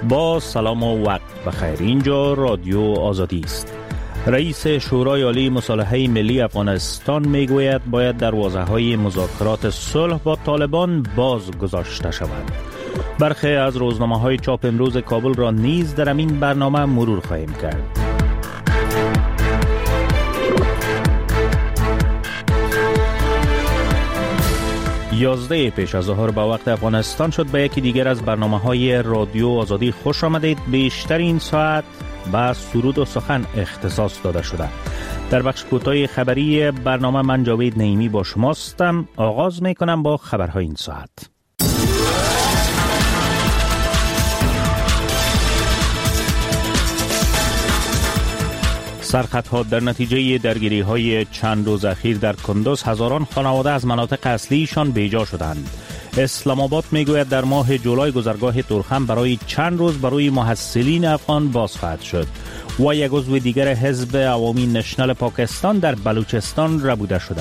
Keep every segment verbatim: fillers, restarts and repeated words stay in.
با سلام و وقت بخیر. اینجا رادیو آزادی است. رئیس شورای عالی مصالحه ملی افغانستان میگوید باید دروازه‌های مذاکرات صلح با طالبان باز گذاشته شود. برخی از روزنامه‌های چاپ امروز کابل را نیز در این برنامه مرور خواهیم کرد. یازده پیش از ظهر به وقت افغانستان شد. به یکی دیگر از برنامه‌های رادیو آزادی خوش آمدید. بیشتر این ساعت به سرود و سخن اختصاص داده شده. در بخش کوتاه خبری برنامه من جاوید نعیمی با شماستم. آغاز میکنم با خبرهای این ساعت. سرخطها در نتیجه درگیری های چند روز اخیر در کندوز هزاران خانواده از مناطق اصلیشان بیجا شدند. اسلام آباد میگوید در ماه جولای گذرگاه تورخم برای چند روز برای محصلین افغان باز خواهد شد و یک عضو دیگر حزب عوامی نشنل پاکستان در بلوچستان ربوده شده.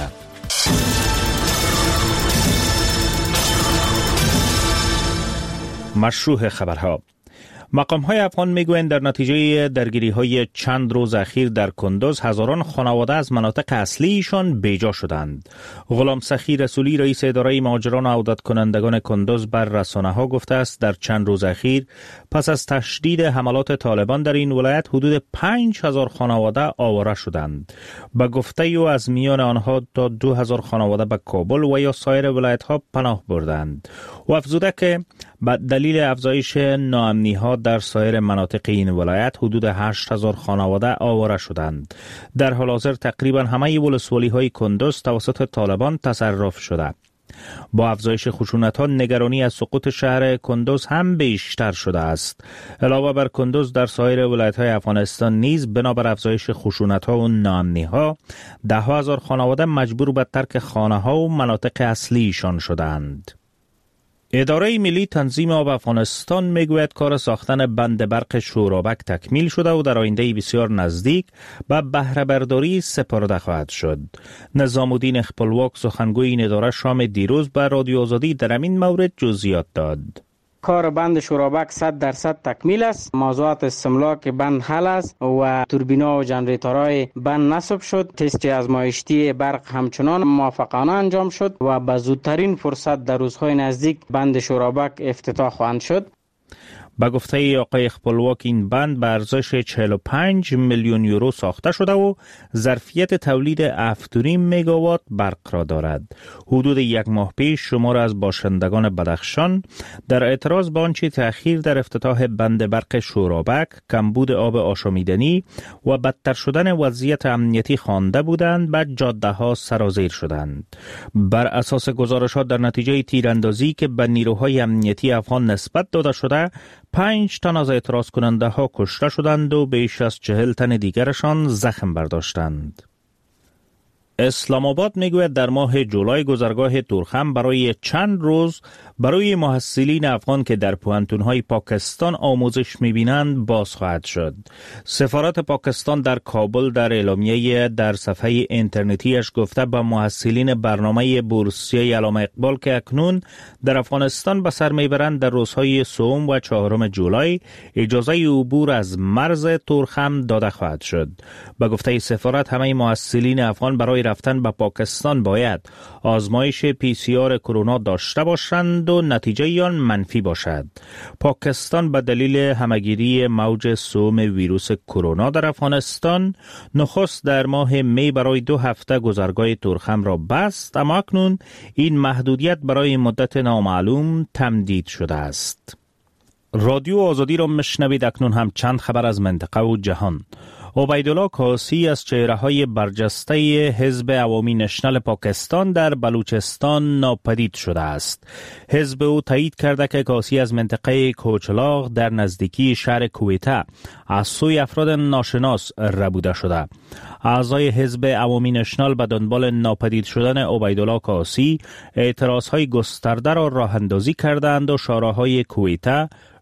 مشروع خبرها. مقام‌های افغان میگویند در نتیجه درگیری‌های چند روز اخیر در کندوز هزاران خانواده از مناطق اصلیشان بیجا شدند. غلام سخی رسولی رئیس اداره مهاجران و عودت کنندگان کندوز بر رسانه‌ها گفته است در چند روز اخیر پس از تشدید حملات طالبان در این ولایت حدود پنج هزار خانواده آواره شدند. به گفته او از میان آنها تا دو هزار خانواده به کابل و یا سایر ولایت‌ها پناه بردند. و افزوده که به دلیل افزایش ناامنی‌ها در سایر مناطق این ولایت حدود هشت هزار خانواده آواره شدند. در حال حاضر تقریبا همه ولسوالی‌های کندوز توسط طالبان تصرف شده. با افزایش خشونت‌ها نگرانی از سقوط شهر کندوز هم بیشتر شده است. علاوه بر کندوز در سایر ولایت‌های افغانستان نیز بنابر افزایش خشونت‌ها و ناامنی‌ها ده هزار خانواده مجبور به ترک خانه‌ها و مناطق اصلیشان شدند. اداره ملی تنظیم آب افغانستان میگوید کار ساختن بند برق شورابک تکمیل شده و در آینده بسیار نزدیک به بهره برداری سپرده خواهد شد. نظام الدین خپلواک سخنگوی این اداره شام دیروز به رادیو آزادی در همین مورد جزئیات داد. کار بند شورابک صد درصد تکمیل است. موضوعات استملاک بند حل است و توربینا و جنریتورهای بند نصب شد. تست آزمایشتی برق همچنان موافقانه انجام شد و به زودترین فرصت در روزهای نزدیک بند شورابک افتتاح خواهد شد. با گفته آقای خپلواک این بند به ارزش چهل و پنج میلیون یورو ساخته شده و ظرفیت تولید هفت و نیم مگاوات برق را دارد. حدود یک ماه پیش شمار از باشندگان بدخشان در اعتراض به آنچه تأخیر در افتتاح بند برق شورابک، کمبود آب آشامیدنی و بدتر شدن وضعیت امنیتی خوانده بودند به جاده ها سرازیر شدند. بر اساس گزارشات در نتیجه تیراندازی که به نیروهای امنیتی افغان نسبت داده شده پنج تن از اعتراض کننده ها کشته شدند و بیش از چهل تن دیگرشان زخم برداشتند. اسلام آباد میگوید در ماه جولای گذرگاه تورخم برای چند روز برای محصلین افغان که در پوهنتون‌های پاکستان آموزش می‌بینند باز خواهد شد. سفارت پاکستان در کابل در اعلامیه در صفحه اینترنتیش گفته به محصلین برنامه بورسیه علامه اقبال که اکنون در افغانستان به سر میبرند در روزهای سوم و چهارم جولای اجازه عبور از مرز تورخم داده خواهد شد. به گفته سفارت همه محصلین افغان برای رفتن به پاکستان باید آزمایش پی سی آر کرونا داشته باشند و نتیجه آن منفی باشد. پاکستان به دلیل همگیری موج سوم ویروس کرونا در افغانستان نخست در ماه می برای دو هفته گذرگاه تورخم را بست، اما اکنون این محدودیت برای مدت نامعلوم تمدید شده است. رادیو آزادی را مشنوید. اکنون هم چند خبر از منطقه و جهان. عبیدالله کاسی از چهره‌های برجسته حزب عوامی نشنل پاکستان در بلوچستان ناپدید شده است. حزب او تایید کرده که کاسی از منطقه کوچلاغ در نزدیکی شهر کویته از سوی افراد ناشناس ربوده شده. اعضای حزب عوامی نشنل به دنبال ناپدید شدن عبیدالله کاسی اعتراضهای گسترده را راه اندازی کردند و شارع‌های کویته،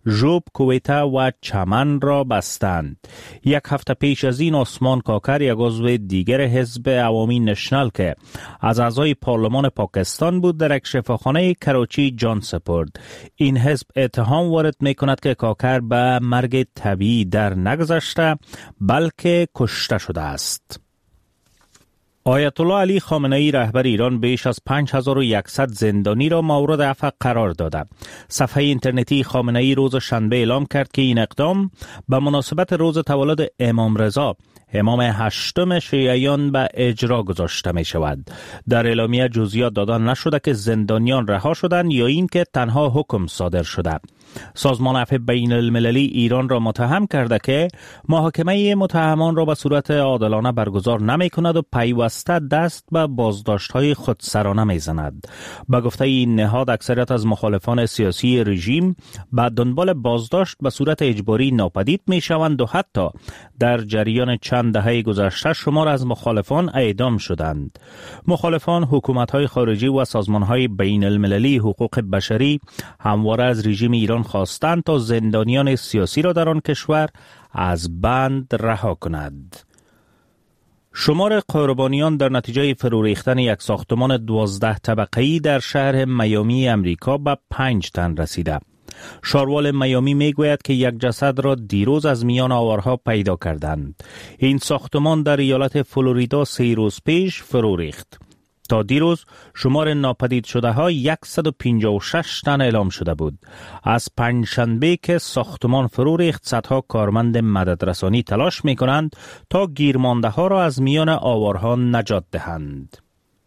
ژوب، کویته و چمن را بستند. یک هفته پیش از این عثمان کاکر، یک عضو دیگر حزب عوامی نشنال که از اعضای پارلمان پاکستان بود، در یک شفاخانه کراچی جان سپرد. این حزب اتهام وارد می کند که کاکر به مرگ طبیعی در نگذشته بلکه کشته شده است. آیت الله علی خامنه ای رهبر ایران بیش از پنج هزار و صد زندانی را مورد عفو قرار داده. صفحه اینترنتی خامنه ای روز شنبه اعلام کرد که این اقدام به مناسبت روز تولد امام رضا امام هشتم شیعیان به اجرا گذاشته می شود. در اعلامیه جزئیات داده نشده که زندانیان رها شدند یا این که تنها حکم صادر شده. سازمان عفو بین المللی ایران را متهم کرده که محاکمه متهمان را به صورت عادلانه برگزار نمی کند و پیوسته دست به بازداشت‌های خودسرانه می زند. به گفته این نهاد، اکثریت از مخالفان سیاسی رژیم به دنبال بازداشت به صورت اجباری ناپدید می شوند و حتی در جریان چند دهه گذشته شمار از مخالفان اعدام شدند. مخالفان، حکومت‌های خارجی و سازمان‌های بین المللی حقوق بشری همواره از رژیم ایران خواستند تا زندانیان سیاسی را در آن کشور از بند رها کند. شمار قربانیان در نتیجه فرو ریختن یک ساختمان دوازده طبقه‌ای در شهر میامی امریکا به پنج تن رسیده. شاروال میامی می گوید که یک جسد را دیروز از میان آوارها پیدا کردند. این ساختمان در ایالت فلوریدا سه روز پیش فرو ریخت. تا دیروز شمار ناپدید شده ها صد و پنجاه و شش تن اعلام شده بود. از پنجشنبه که ساختمان فرو ریخت، صدها کارمند مددرسانی تلاش می کنند تا گیرمانده ها را از میان آوارها نجات دهند.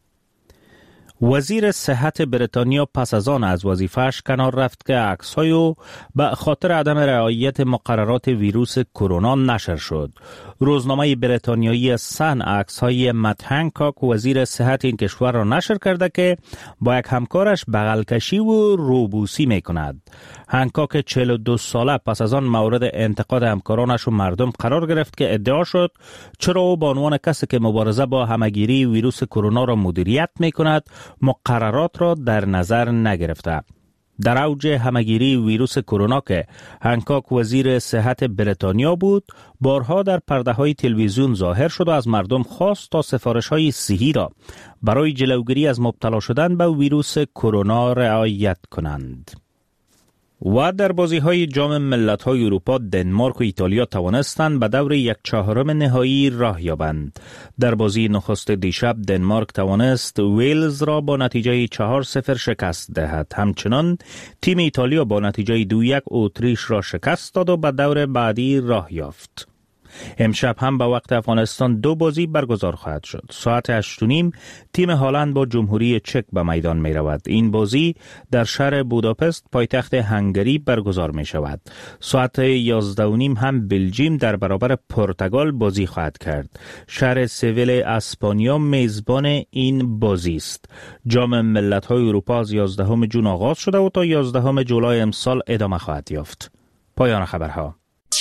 وزیر صحت بریتانیا پس از آن از وظیفه‌اش کنار رفت که عکس‌های او به خاطر عدم رعایت مقررات ویروس کرونا نشر شد. روزنامه بریتانیایی سن عکس‌های مت هنکاک، وزیر صحت این کشور را نشر کرده که با یک همکارش بغل کشی و روبوسی می‌کند. هنکاک چهل و دو ساله پس از آن مورد انتقاد همکارانش و مردم قرار گرفت که ادعا شد چرا او به عنوان کسی که مبارزه با همه‌گیری ویروس کرونا را مدیریت می‌کند مقررات را در نظر نگرفته. در اوج همه‌گیری ویروس کرونا که هنکاک وزیر صحت بریتانیا بود، بارها در پرده‌های تلویزیون ظاهر شد و از مردم خواست تا سفارش‌های صحی را برای جلوگیری از مبتلا شدن به ویروس کرونا رعایت کنند. و در بازی‌های جام ملت‌های اروپا، دنمارک و ایتالیا توانستند به دور یک چهارم نهایی راه یابند. در بازی نخست دیشب دنمارک توانست ویلز را با نتیجه چهار صفر شکست دهد. همچنان تیم ایتالیا با نتیجه دو یک اتریش را شکست داد و به دور بعدی راه یافت. امشب هم به وقت افغانستان دو بازی برگزار خواهد شد. ساعت هشت و نیم تیم هلند با جمهوری چک به میدان می رود. این بازی در شهر بوداپست پایتخت هنگری برگزار می شود. ساعت یازده و نیم هم بلژیم در برابر پرتغال بازی خواهد کرد. شهر سویل اسپانیا میزبان این بازی است. جام ملت‌های اروپا از یازدهم ژوئن آغاز شده و تا یازدهم جولای امسال ادامه خواهد یافت. پایان خبرها.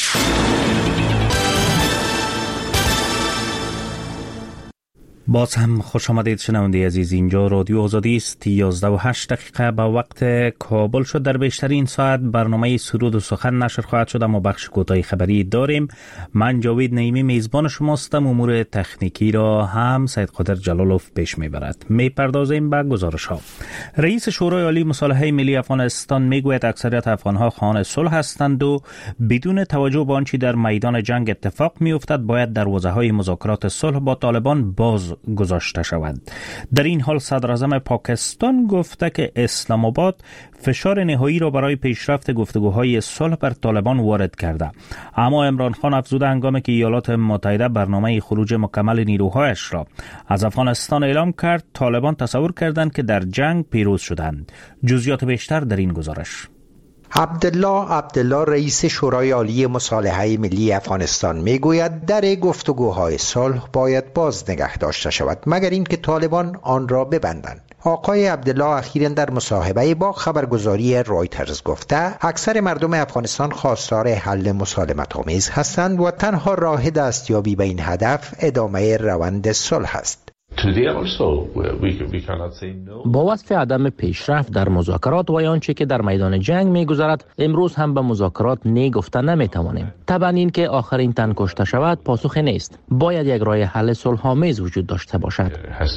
باز هم خوش آمدید شنونده عزیز. اینجا رادیو آزادی است. یازده و هشت دقیقه به وقت کابل شد. در بیشترین ساعت برنامه سرود و سخن نشر خواهد شد، اما بخش کوتاه خبری داریم. من جاوید نعیمی میزبان شماستم. امور تکنیکی را هم سید قادر جلالوف پیش میبرد. میپردازیم به گزارش ها. رئیس شورای عالی مصالحه ملی افغانستان میگوید اکثریت افغانها خواهان صلح هستند و بدون توجه به آنچه در میدان جنگ اتفاق میافتد باید دروازه‌های مذاکرات صلح با طالبان باز گذاشته شود. در این حال صدر اعظم پاکستان گفته که اسلام آباد فشار نهایی را برای پیشرفت گفتگوهای صلح بر طالبان وارد کرده. اما عمران خان افزوده هنگامی که ایالات متحده برنامه خروج مکمل نیروهایش را از افغانستان اعلام کرد، طالبان تصور کردند که در جنگ پیروز شدند. جزئیات بیشتر در این گزارش. عبدالله عبدالله رئیس شورای عالی مصالحه ملی افغانستان میگوید در گفتگوهای صلح باید باز نگه داشته شود مگر اینکه طالبان آن را ببندند. آقای عبدالله اخیراً در مصاحبه با خبرگزاری رایترز گفته اکثر مردم افغانستان خواستار حل مسالمت‌آمیز هستند و تنها راه دستیابی به این هدف ادامه روند صلح است. با وصف عدم پیشرفت در مذاکرات و آنچه که در میدان جنگ می‌گذرد، امروز هم به مذاکرات نه گفته نمی‌توانیم. طبعا این که آخرین تن کشته شود پاسخ نیست. باید یک راه حل صلح‌آمیز وجود داشته باشد.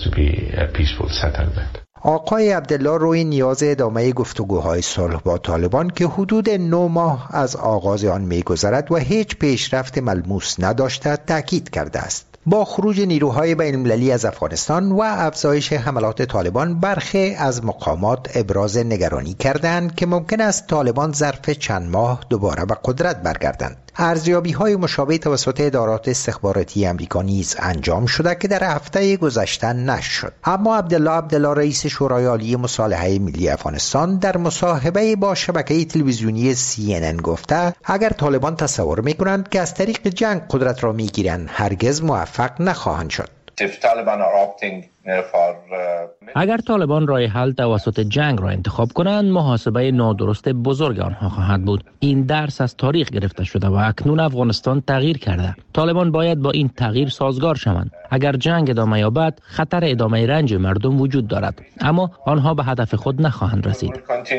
آقای عبدالله روی نیاز ادامه گفتگوهای صلح با طالبان که حدود نه ماه از آغاز آن می‌گذرد و هیچ پیشرفت ملموس نداشته تاکید کرده است. با خروج نیروهای بین المللی از افغانستان و افزایش حملات طالبان، برخی از مقامات ابراز نگرانی کردند که ممکن است طالبان ظرف چند ماه دوباره به قدرت برگردند. ارزیابی‌های مشابه توسط ادارات استخباراتی آمریکا نیز انجام شده که در هفته گذشته نشر شد. اما عبدالله عبدالله رئیس شورای عالی مصالحه ملی افغانستان در مصاحبه با شبکه تلویزیونی سی ان ان گفته اگر طالبان تصور می‌کنند که از طریق جنگ قدرت را می‌گیرند، هرگز موفق نخواهند شد. اگر طالبان راه حل توسط جنگ را انتخاب کنند، محاسبه نادرست بزرگ آنها خواهد بود. این درس از تاریخ گرفته شده و اکنون افغانستان تغییر کرده. طالبان باید با این تغییر سازگار شوند. اگر جنگ ادامه یابد، خطر ادامه رنج مردم وجود دارد، اما آنها به هدف خود نخواهند رسید.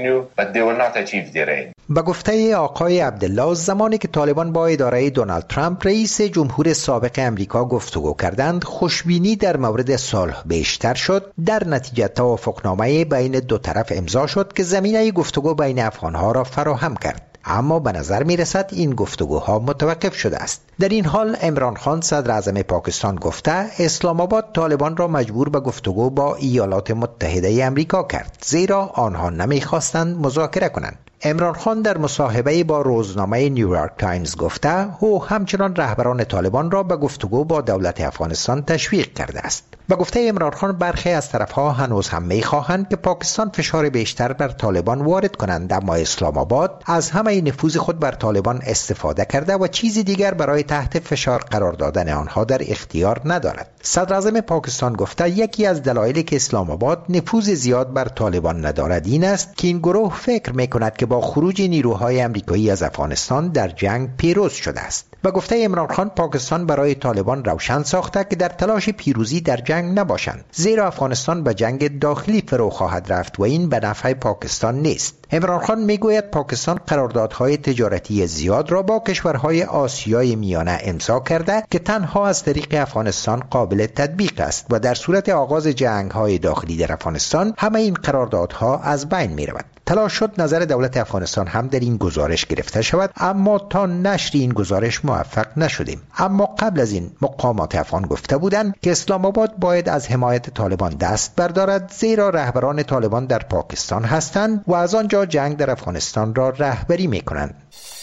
به گفته آقای عبدالله، زمانی که طالبان با اداره دونالد ترامپ رئیس جمهور سابق امریکا گفتگو کردند، خوشبینی در مورد صلح بیشتر شد. در نتیجه توافقنامه بین دو طرف امضا شد که زمینه گفتگو بین افغانها را فراهم کرد. اما به نظر می رسد این گفتگوها متوقف شده است. در این حال عمران خان صدر اعظم پاکستان گفته اسلام آباد طالبان را مجبور به گفتگو با ایالات متحده امریکا کرد، زیرا آنها نمی خواستند مذاکره کنند. عمران خان در مصاحبه با روزنامه نیویورک تایمز گفته او همچنان رهبران طالبان را به گفتگو با دولت افغانستان تشویق کرده است. به گفته عمران خان، برخی از طرفها هنوز هم می‌خواهند که پاکستان فشار بیشتر بر طالبان وارد کنند، اما اسلام آباد از همه نفوذ خود بر طالبان استفاده کرده و چیزی دیگر برای تحت فشار قرار دادن آنها در اختیار ندارد. صدر اعظم پاکستان گفته یکی از دلایلی که اسلام آباد نفوذ زیاد بر طالبان ندارد این است که این گروه فکر می‌کند که با خروج نیروهای آمریکایی از افغانستان در جنگ پیروز شده است. به گفته عمران خان، پاکستان برای طالبان روشن ساخته که در تلاش پیروزی در جنگ نباشند، زیرا افغانستان به جنگ داخلی فرو خواهد رفت و این به نفع پاکستان نیست. عمران خان میگوید پاکستان قراردادهای تجارتی زیاد را با کشورهای آسیای میانه امضا کرده که تنها از طریق افغانستان قابل تطبیق است و در صورت آغاز جنگ‌های داخلی در افغانستان همه این قراردادها از بین می‌رود. تلاش شد نظر دولت افغانستان هم در این گزارش گرفته شود، اما تا نشر این گزارش موفق نشدیم. اما قبل از این مقامات افغان گفته بودند که اسلام آباد باید از حمایت طالبان دست بردارد، زیرا رهبران طالبان در پاکستان هستند و از آنجا جنگ در افغانستان را رهبری می‌کنند.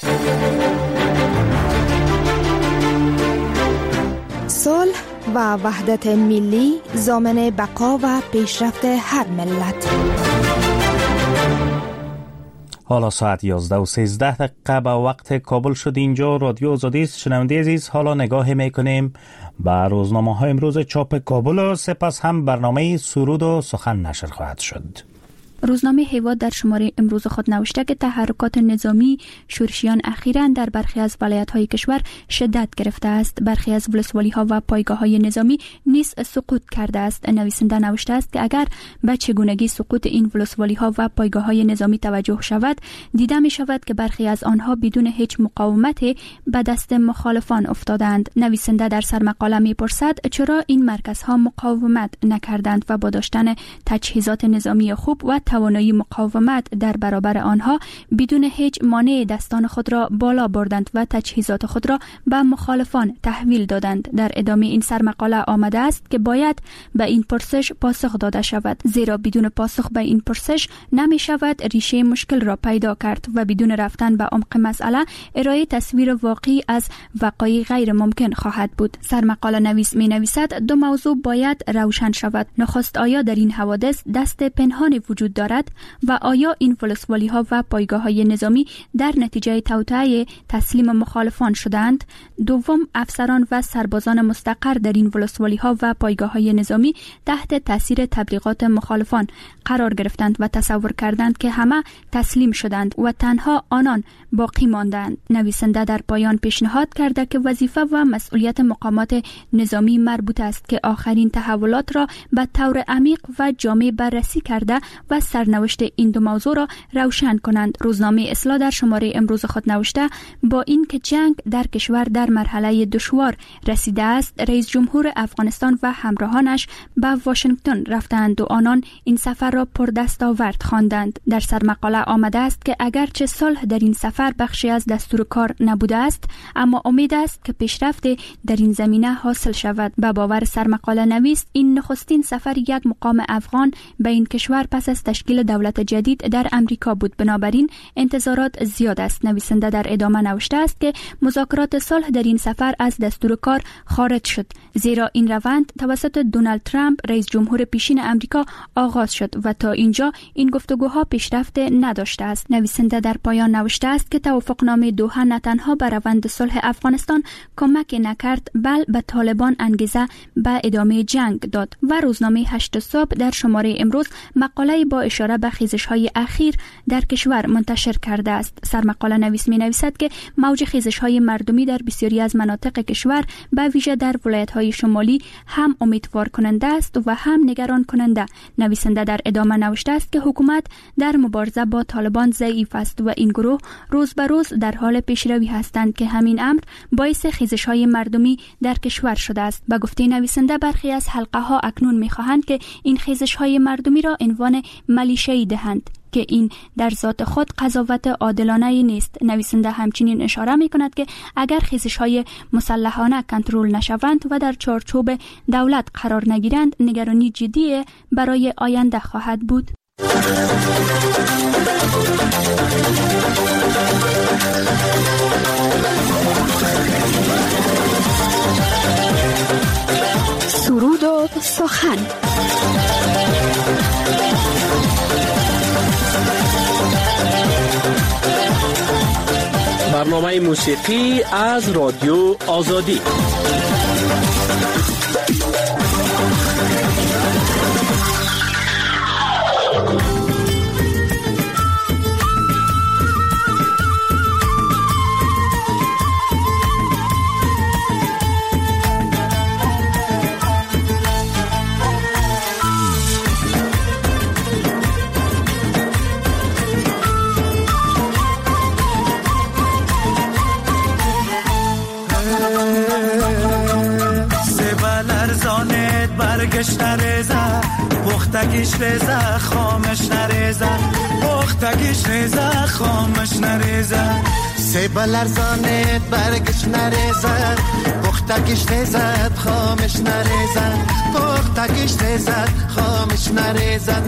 صلح و وحدت ملی ضامن بقا و پیشرفت هر ملت. حالا ساعت یازده و سیزده دقیقه به وقت کابل شد. اینجا رادیو آزادی است. شنونده عزیز، حالا نگاه میکنیم به روزنامه های امروز چاپ کابل و سپس هم برنامه سرود و سخن نشر خواهد شد. روزنامه هیواد در شماره امروز خود نوشته که تحرکات نظامی شورشیان اخیراً در برخی از ولایت‌های کشور شدت گرفته است. برخی از ولسوالی‌ها و پایگاه‌های نظامی نیز سقوط کرده است. نویسنده نوشته است که اگر به چگونگی سقوط این ولسوالی‌ها و پایگاه‌های نظامی توجه شود، دیده می‌شود که برخی از آنها بدون هیچ مقاومتی به دست مخالفان افتادند. نویسنده در سرمقاله می‌پرسد چرا این مرکزها مقاومت نکردند و با داشتن تجهیزات نظامی خوب و توانایی مقاومت در برابر آنها بدون هیچ مانع دستان خود را بالا بردند و تجهیزات خود را به مخالفان تحویل دادند. در ادامه این سرمقاله آمده است که باید به این پرسش پاسخ داده شود، زیرا بدون پاسخ به این پرسش نمی شود ریشه مشکل را پیدا کرد و بدون رفتن به عمق مسئله ارائه تصویر واقعی از وقایع غیر ممکن خواهد بود. سرمقاله نویس می نویسد دو موضوع باید روشن شود. نخست، آیا در این حوادث دست پنهانی وجود دارد و آیا این ولسوالی ها و پایگاه های نظامی در نتیجه توطئه تسلیم مخالفان شدند؟ دوم، افسران و سربازان مستقر در این ولسوالی ها و پایگاه های نظامی تحت تاثیر تبلیغات مخالفان قرار گرفتند و تصور کردند که همه تسلیم شدند و تنها آنان باقی ماندند. نویسنده در پایان پیشنهاد کرده که وظیفه و مسئولیت مقامات نظامی مربوط است که آخرین تحولات را به طور عمیق و جامع بررسی کرده و سرنوشت این دو موضوع را روشن کنند. روزنامه اصلاح در شماره امروز خود نوشته با این که جنگ در کشور در مرحله دشوار رسیده است، رئیس جمهور افغانستان و همراهانش به واشنگتن رفتند و آنان این سفر را پردستاورد خواندند. در سرمقاله آمده است که اگرچه صلح در این سفر بخشی از دستور کار نبوده است، اما امید است که پیشرفت در این زمینه حاصل شود. به باور سرمقاله نویس، این نخستین سفر یک مقام افغان به این کشور پس از تشکیل دولت جدید در امریکا بود، بنابراین انتظارات زیاد است. نویسنده در ادامه نوشته است که مذاکرات صلح در این سفر از دستور کار خارج شد، زیرا این روند توسط دونالد ترامپ رئیس جمهور پیشین امریکا آغاز شد و تا اینجا این گفتگوها پیشرفت نداشته است. نویسنده در پایان نوشته است که توافقنامه دوحه نه تنها به روند صلح افغانستان کمک نکرد، بل به طالبان انگیزه به ادامه جنگ داد. و روزنامه هشت صبح در شماره امروز مقاله با اشاره به خیزش‌های اخیر در کشور منتشر کرده است. سرمقاله نویس می نویسد که موج خیزش‌های مردمی در بسیاری از مناطق کشور به ویژه در ولایت‌های شمالی هم امیدوار کننده است و هم نگران کننده. نویسنده در ادامه نوشته است که حکومت در مبارزه با طالبان ضعیف است و این گروه روز به روز در حال پیشروی هستند که همین امر باعث خیزش‌های مردمی در کشور شده است. به گفته نویسنده، برخی از حلقه‌ها اکنون می‌خواهند که این خیزش‌های مردمی را عنوان ملیشه‌ای دهند که این در ذات خود قضاوت عادلانه نیست. نویسنده همچنین اشاره می‌کند که اگر خیزش‌های مسلحانه کنترل نشوند و در چارچوب دولت قرار نگیرند، نگرانی جدی برای آینده خواهد بود. سرود و سخن. برنامه موسیقی از رادیو آزادی. برگش نریزه پختگیش ریزه خامش نریزه پختگیش ریزه خامش نریزه سیب لرزانت برگش نریزه پختگیش ریزه خامش نریزه پختگیش ریزه خامش نریزه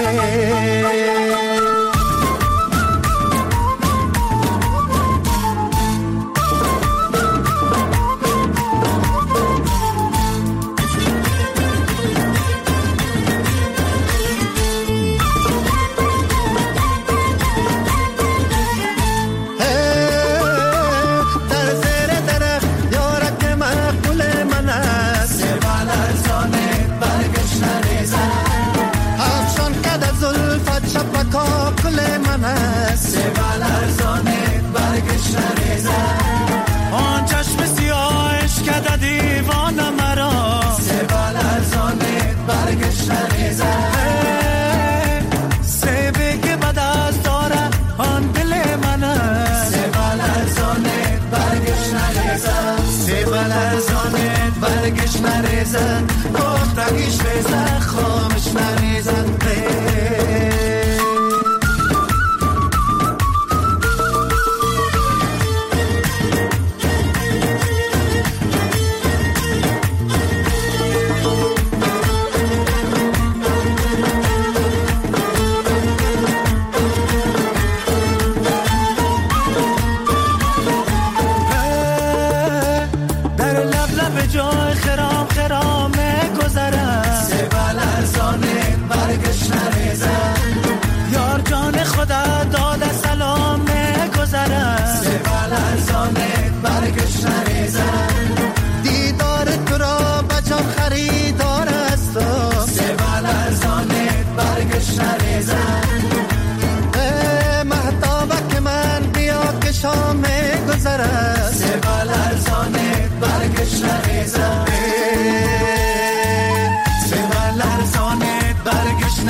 آن چشم سیاهش کده دیوان مرا سیبال ارزانت برگش نریزه سیبی که بد از داره آن دل منه سیبال ارزانت برگش نریزه سیبال ارزانت برگش نریزه گفتگیش ریزه خامش نریزه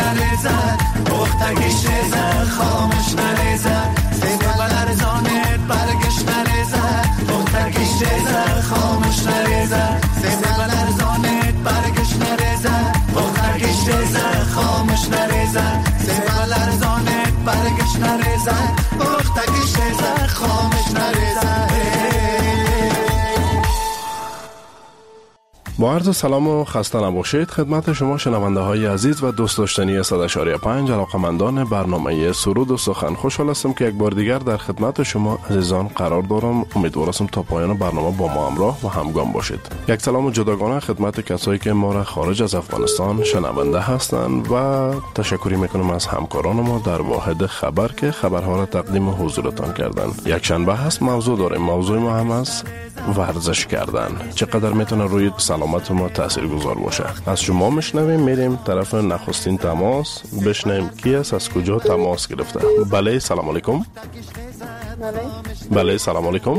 نریزد پختگیش ریزد خاموش نریزد سیب لرزانت برگش نریزد پختگیش ریزد خاموش نریزد سیب لرزانت برگش نریزد پختگیش ریزد خاموش نریزد سیب لرزانت برگش نریزد پختگیش ریزد خاموش نریزد. با عرض سلام و خسته نباشید خدمت شما شنونده های عزیز و دوست داشتنی صد و شش پنج علاقمندان برنامه سرود و سخن. خوشحال هستم که یک بار دیگر در خدمت شما عزیزان قرار دارم. امیدوارم تا پایان برنامه با ما همراه و همگام باشید. یک سلام جداگانه خدمت کسایی که ما را خارج از افغانستان شنونده هستند و تشکری میکنم از همکاران ما در واحد خبر که خبرها را تقدیم حضورتان کردن. یک شنبه هست، موضوع داریم. موضوع ما هم است ورزش کردن. چقدر میتونه روی سلامت ما تاثیرگذار باشه. از شما میشنویم، میریم طرف نخستین تماس بشنویم کی است، از کجا تماس گرفته. بله سلام علیکم. بله بله سلام علیکم.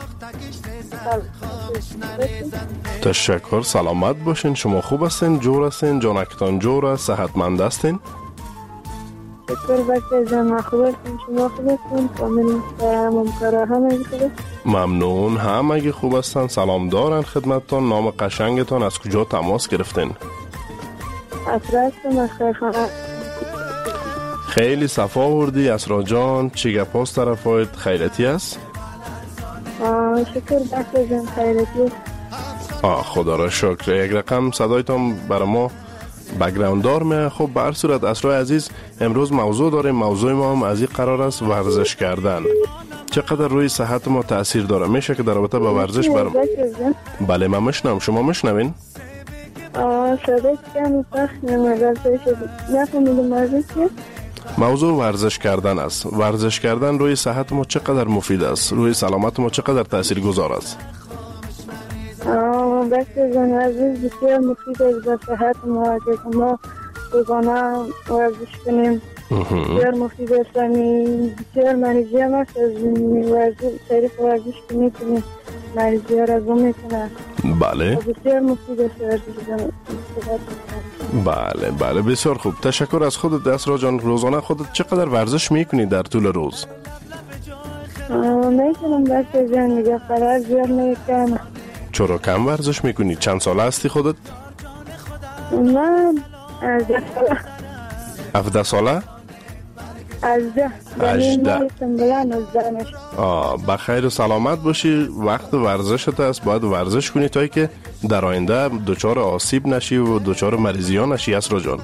تشکر، سلامت باشین. شما خوب هستین؟ جور هستین؟ جانکتان جور است؟ صحتمند هستین؟ شکر بچه جان، خوب هستین. شما خوب هستین؟ فامیل همکارا همه خوب هستین؟ ممنون، هم اگه خوب هستن. سلام دارن خدمتتان. نام قشنگتان، از کجا تماس گرفتین؟ اسرا هستم از خیرخانه. خیلی صفا وردی اسرا جان. چی گپاس طرفایت؟ خیرتی است؟ آه شکر بچه جان، خیرتی است. آه خدا را شکر. یک رقم صدایتان برای ما بگراوند دار می. خب به هر صورت اسرا عزیز، امروز موضوع داریم. موضوع ما هم از این قرار است ورزش کردن. چقدر روی صحت ما تأثیر داره؟ میشه که در رابطه با ورزش برم؟ بله من میشنم، شما میشنوین؟ آه صدای کم پخش نمیده. نفهمیدم ورزش چیه؟ موضوع ورزش کردن است. ورزش کردن روی صحت ما چقدر مفید است؟ روی سلامت ما چقدر تأثیر گذار است؟ آه بچه جان، ورزش بسیار مفید است به صحت ما. که ما روزانه ورزش کنیم بسیار مفید است. بسیار مریضی هم هست از ورزش، تعریف ورزش که میکنیم مریضی ها را زو میکنه. بله بسیار مفید است ورزش. بله بله بسیار خوب. تشکر از خودت اسرا جان. روزانه خودت چقدر ورزش میکنی در طول روز؟ میکنم بچه جان، میگه فرار زیاد میکنم. چرا کم ورزش میکنی؟ چند ساله هستی خودت؟ من از ده ساله. هفده ساله؟ از ده هجده. آه بخیر و سلامت باشی. وقت ورزشت است، باید ورزش کنی تا که در آینده دچار آسیب نشی و دچار مریضی ها نشی اسرا جان.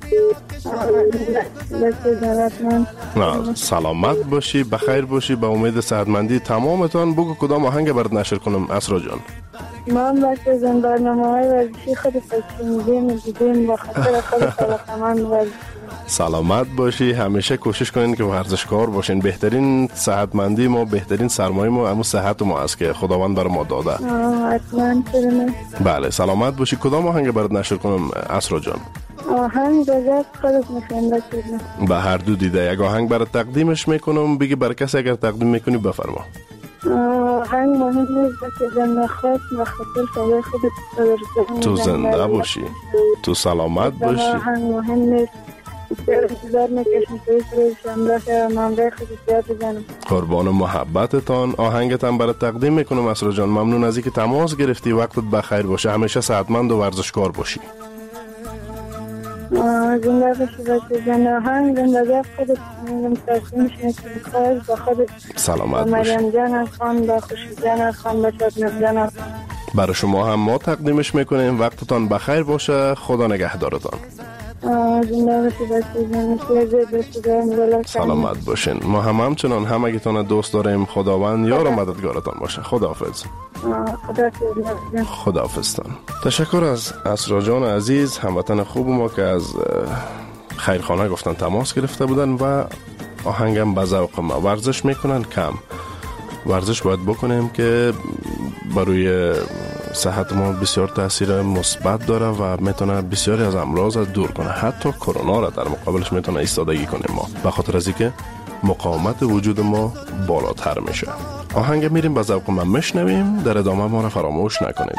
سلامت باشی، بخیر باشی. به امید صحتمندی تمامتان. بگو کدام آهنگ برات نشر کنم اسرا جان؟ من بچه جان برنامه های ورزشی خود پسندیم دیدیم و خاطر خود سلامت ورزشی. سلامت باشی. همیشه کوشش کنین که ورزشکار باشین. بهترین صحتمندی ما، بهترین سرمایه ما همون صحت ما است که خداوند بر ما داده. حتما. بله سلامت باشی. کدام آهنگ برات نشر کنم اسرا جان؟ آهنگ بذات خودت میخوانده کنم. به هر دو دیده یک آهنگ برات تقدیمش میکنم. بگی بر کسی اگر تقدیم میکنی بفرما. آهنگ مهم نیست که زنده خواست و خاطر صدای خودت تو زنده باشی، تو سلامت باشی. آهنگ مهم نیست. انتظار میکشم توی سروی شنبه که نامده خودت یاد بزنم. قربان محبتتان. آهنگتان برات تقدیم میکنم اسرا جان. ممنون از اینکه تماس گرفتی. وقتت بخیر باشه. همیشه صحتمند و ورزشکار باشی. زنده باشی بچه جان. آهنگ زندگی خودت میگم تقدیمش میکنم. خواهش با خودت سلامت باشی. مریم جان خان، با خوشی جان خان، با شادمه جان. برای شما هم ما تقدیمش میکنیم. وقتتان بخیر باشه. خدا نگهدارتان. سلامت باشین. ما هم همچنان همگیتان دوست داریم. خداوند یار و مددگارتان باشه. خداحافظ. خداحافظتان. تشکر از اسرا جان عزیز، هموطن خوب ما که از خیرخانه گفتن تماس گرفته بودن و آهنگم به ذوق ما. ورزش میکنن کم. ورزش باید بکنیم که برای صحت ما بسیار تاثیر مثبت داره و میتونه بسیاری از امراض دور کنه. حتی کرونا را در مقابلش میتونه ایستادگی کنیم ما، به خاطر از اینکه مقاومت وجود ما بالاتر میشه. آهنگ میریم به ذوق من میشنویم. در ادامه ما را فراموش نکنید.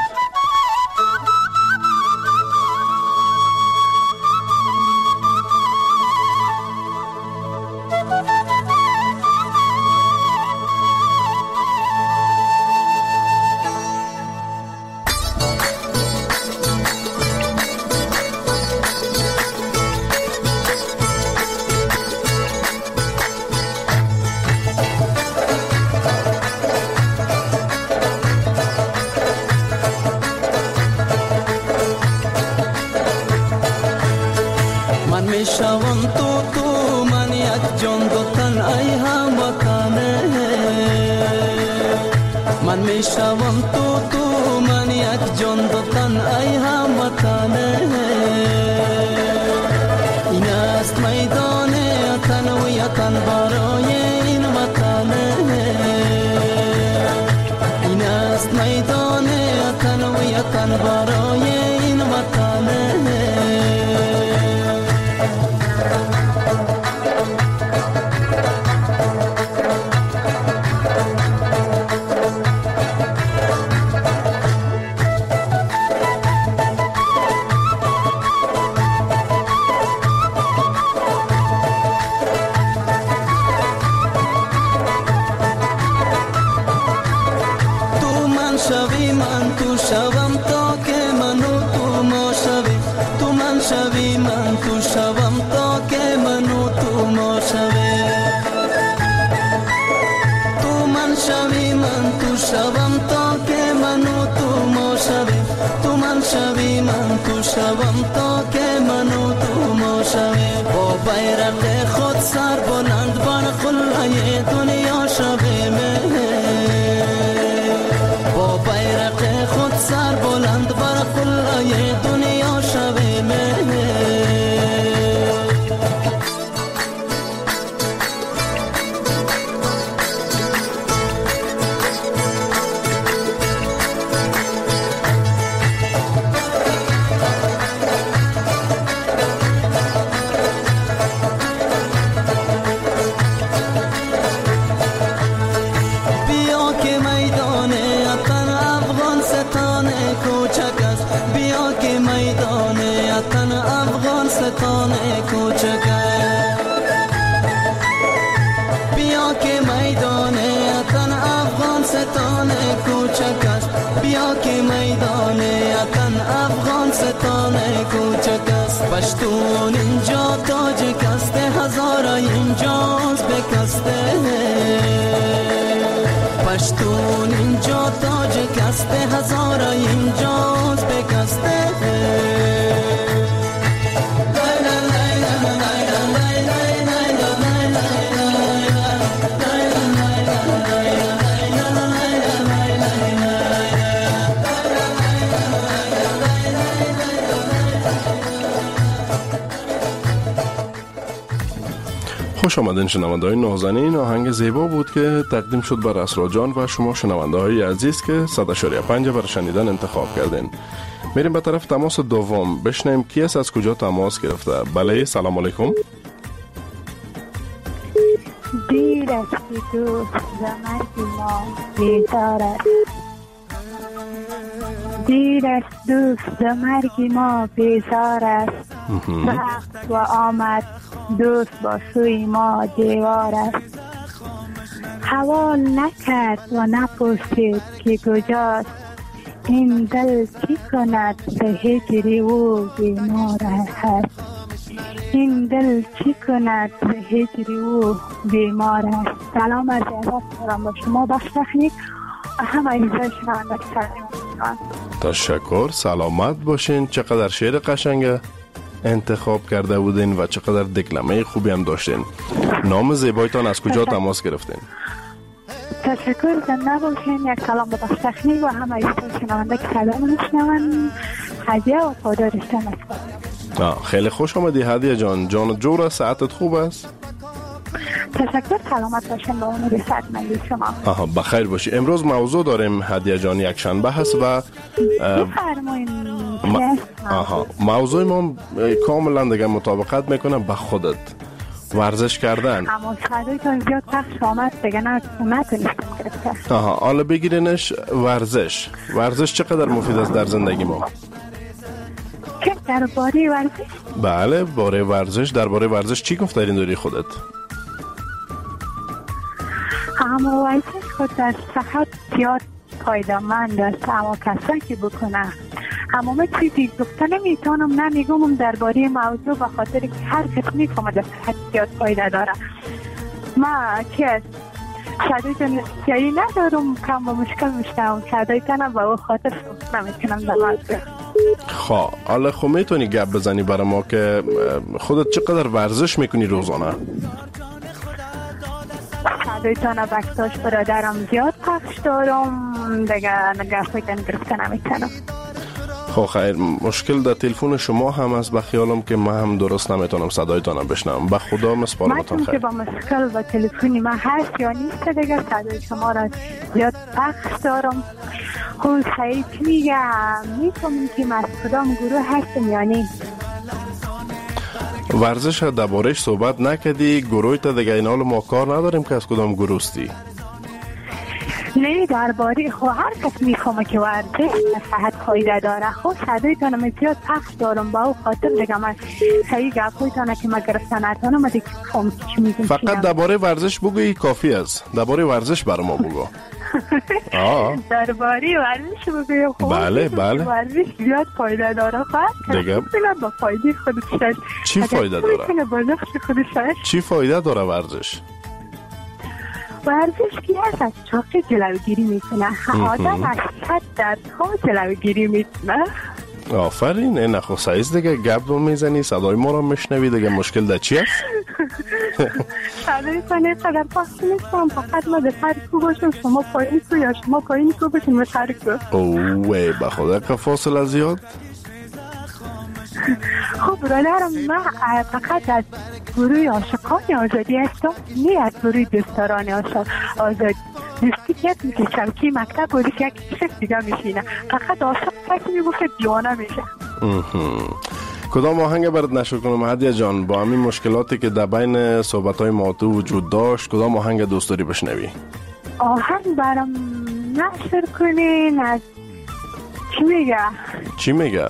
میشوم تو تو من یک جان دو تن ای هموطنه من میشوم تو تو من یک جان دو تن ای هموطنه این است میدان تن و یتن برای این وطنه این است میدان تن و یتن برای این وطنه شوی من تو شوم تا که منو تو ما شوی تو من شوی من تو شوم تا که منو تو ما شوی تو من شوی من تو شوم تا که منو تو ما شوی تو من شوی من تو شوم تا که منو تو ما شوی با بیرق خود سر بلند بر قلعه دنیا شوی با بیرق خود سر بلند بر قلعه دنیا شویم بیا که میدان اتن افغان ستان کوچک است بیا که میدان اتن افغان ستان کوچک است بیا که میدان اتن افغان ستان کوچک است بیا که میدان اتن افغان ستان کوچک است پشتون اینجا تاجک است هزار اینجاست بکسته پشتون اینجا تاجک است هزار اینجاست بکسته خوش آمدین شنونده های نازنین. آهنگ زیبا بود که تقدیم شد بر اسرا جان و شما شنونده های عزیز که صد و پنج برای شنیدن انتخاب کردین. میریم به طرف تماس دوم بشنیم کی است، از کجا تماس گرفته. بله، سلام علیکم. دیر است که دوست زمرگ ما بیزار است دیر است دوست زمرگ ما بیزار است وقت و آمد دوست با سوی ما دیوار است حوال نکرد و نپرسید که کجاست این دل چی کند به هجری و بیمار هست این دل چی کند به هجری و بیمار است. سلام از ادب دارم با شما بخش تکنیک و همه ایزای شنونده که سلام. تشکر، سلامت باشین. چقدر شعر قشنگه انتخاب کرده بودین و چقدر دکلمه خوبی هم داشتین. نام زیبایتان از کجا تماس گرفتین؟ تشکر، زنده باشین. یک سلام به بخش تکنیک و همه ایزای شنونده که سلام میشنون. هدیه و پادر رشته مسکن. خیلی خوش آمدی هدیه جان. جان جور ساعتت خوب است؟ تشکر، سلامت باشین. با امید صحت مندی شما. آها، بخیر باشی. امروز موضوع داریم هدیه جان، یک شنبه هست و بفرمایید. ما... آها، موضوع ما کاملا دیگه مطابقت میکنه به خودت. ورزش کردن. اما صدایتان زیاد پخش آمد دیگه نتونستم گرفته. آها، حالا بگیرینش ورزش. ورزش چقدر مفید است در زندگی ما؟ که درباره ورزش؟ بله، باره ورزش. درباره ورزش چی گفت دارین داری خودت؟ اما ورزش خود در صحت زیاد فایده‌مند است، اما کسایی که بکنه اما من چیزی گفته نمیتونم نمیگم درباره موضوع به خاطر که هر کس میفهمه در صحت زیاد فایده داره. ما که صدایتان نسیایی ندارم، کم با مشکل میشتم صدایتان با او خاطر نمیتونم در موضوع. خب حالا خب میتونی گپ بزنی برای ما که خودت چقدر ورزش میکنی روزانه؟ دویتانه بکتاش برادرم زیاد پخش دارم دیگه نگه گرفته نمیتونم. خب خیر، مشکل در تلفن شما هم است، به خیالم که من هم درست نمیتونم صدایتان بشنوم. به خدا مسپارمتون خیر. من که با مشکل با تلفنی من هست یا نیست دیگه صدای شما را زیاد پخش دارم. خب خیلی چی میگم میتونم که من از کدام گروه هستم یا نه؟ ورزش درباره‌اش صحبت نکردی، گروه تا دیگه این حال ما کار نداریم که از کدام گروه هستی. نه درباره خو هر کس میفهمه که ورزش صحت فایده داره. خب صدایتان من زیاد پخش دارم با او خاطر دیگه من خیلی گپایتان که من گرفته نتونم من دیگه فهم چی میگم. فقط درباره ورزش بگویی کافی است. درباره ورزش برای ما بگو. آه درباره ورزش بگویم. خب بله بله ورزش زیاد فایده داره. خب دیگه با فایده خودش. چی فایده داره؟ با نقش خودش. چی فایده داره ورزش؟ ورزش که هست از چاقی جلوگیری میکنه. آدم از صد درد ها جلوگیری میکنه. آفرین. این نخو سایز دیگه گپ رو میزنی صدای ما رو میشنوی دیگه. مشکل در چی هست؟ صدای کنه قدر پاس نیستم، فقط ما در فرق کو باشم شما پایین کو یا شما پایین کو باشیم و فرق کو. اوه به خدا که فاصله زیاد. خب برادرم من فقط از گروه عاشقان آزادی هستم، نه از گروه دوستداران آزادی. دوستی که میکشم که مکتب بودی که یک کشف دیگه میشینه. فقط عاشق کسی میگفت دیوانه میشه. کدام آهنگ برات نشر کنم هدیه جان؟ با همین مشکلاتی که در بین صحبت‌های ما تو وجود داشت کدام آهنگ دوست داری بشنوی؟ آهنگ برام نشر کنین از چی میگه؟ چی میگه؟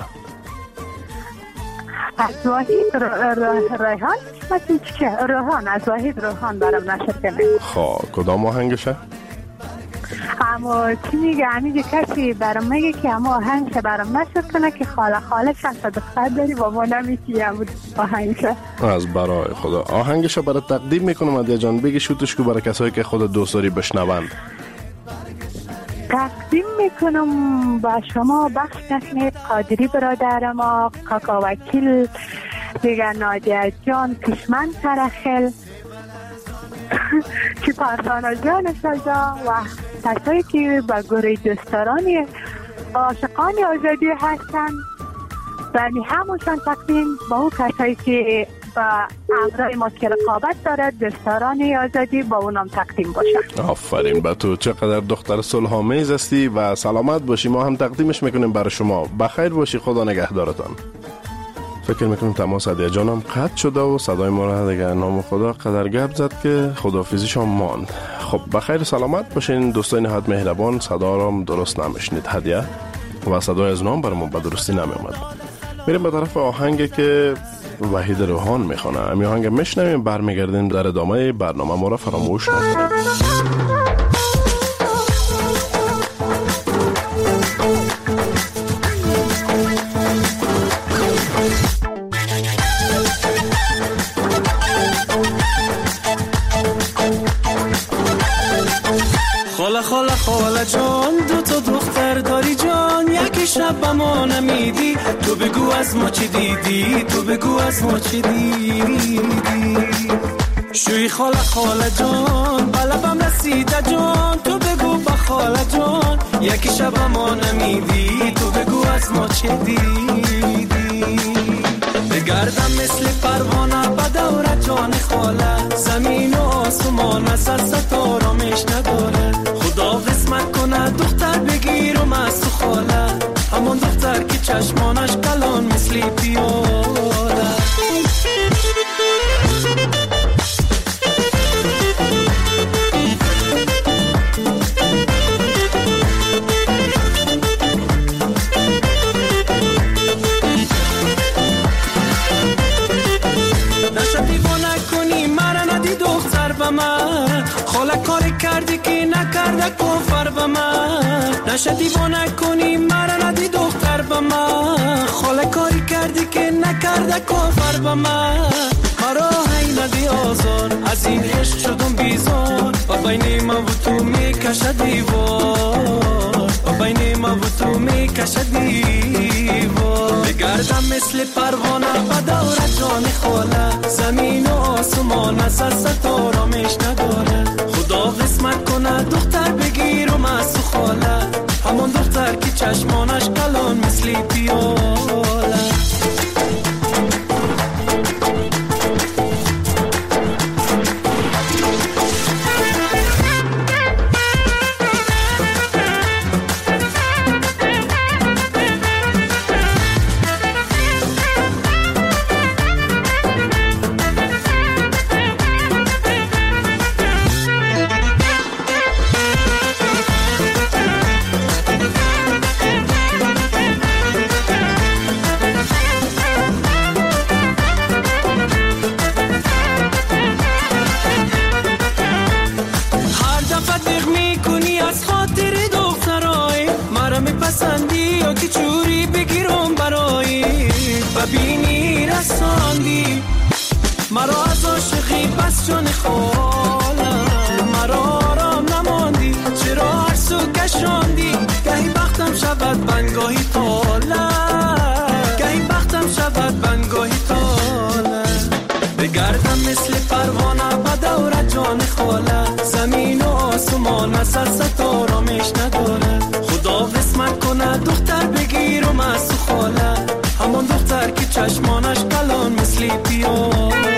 از واحد ریحان مثل چه؟ روحان از واحد روحان برام نشر کنه. خب کدام آهنگشه؟ اما چی میگه همیشه کسی برام میگه که اما آهنگشه برام نشر کنه که خاله خاله چند تا دختر داری با ما نمیشی همون آهنگشه. از برای خدا آهنگشه برای تقدیم میکنم هدیه جان. بگی شوتش کو برای کسایی که خود دوست داری بشنوند. تقدیم میکنم با شما بخش نسنید قادری برادرم و کاکا وکیل دیگر نادیه جان پیشمن ترخل که پرسانا جان سازا و کسایی که با گروه دوستداران عاشقان آزادی هستن و همونشان تقدیم با اون کسایی که با امرای ما که رقابت دارد دوستداران آزادی با اونم تقدیم باشن. آفرین به تو، چقدر دختر صلح‌آمیز هستی و سلامت باشی. ما هم تقدیمش میکنیم برای شما. بخیر باشی، خدا نگهدارتان. فکر میکنم تماس هدیه جانم قطع شده و صدای ما را دیگه نام خدا قدر گپ زد که خداحافظیشان ماند. خب بخیر سلامت باشین دوستای نهایت مهربان. صدا را درست نمیشنید هدیه و صدای از نام برامون به درستی نمی اومد. میریم به طرف آهنگی که وحید روحان میخونه. امی آهنگ میشنویم برمیگردیم در ادامه برنامه. ما را فراموش نکنید. خاله خاله خاله جان دو تا دختر داری جان، یکی شب به ما نمیدی، تو بگو از ما چی دیدی، تو بگو از ما چی دیدی. شوی خاله خاله جان بلبم رسیده جان، تو بگو با خاله جان یکی شب به ما نمیدی، تو بگو از ما چی دیدی. بگردم مثل پروانه به دور جان خاله، زمین و آسمان از ستارامش نداره. خدا قسمت کنه دختر بگیرم از تو خاله، همون دختر که چشمانش کلان مثل پیاله. خاله کاری کردی که نکرده کفر به من، نشه دیوانه کنی مرا ندی دختر به من. خاله کاری کردی که نکرده کفر به من، مرا هی ندی آزار، از این عشق شدم بیزار، و بین من و تو میکشه دیوار، و بین ما و تو میکشه دیوار بگردم مثل پروانه و دور جان خاله زمین و آسمان از ستاره میش نداره خدا قسمت کنه دختر بگیرم از تو خاله همون دختر که چشمانش کلان مثل پیاله ببینی رساندی مرا از عاشقی بس جان خالم مرا آرام نماندی چرا هر سو کشاندی گهی بختم شود بنگاهی تاله گهی بختم شود بنگاهی تاله بگردم مثل پروانه و دور جان خاله زمین و آسمان از ستاره میش نداره خدا قسمت کنه دختر بگیرم از تو خاله همون دختر که چشمانش کلان مثل پیاله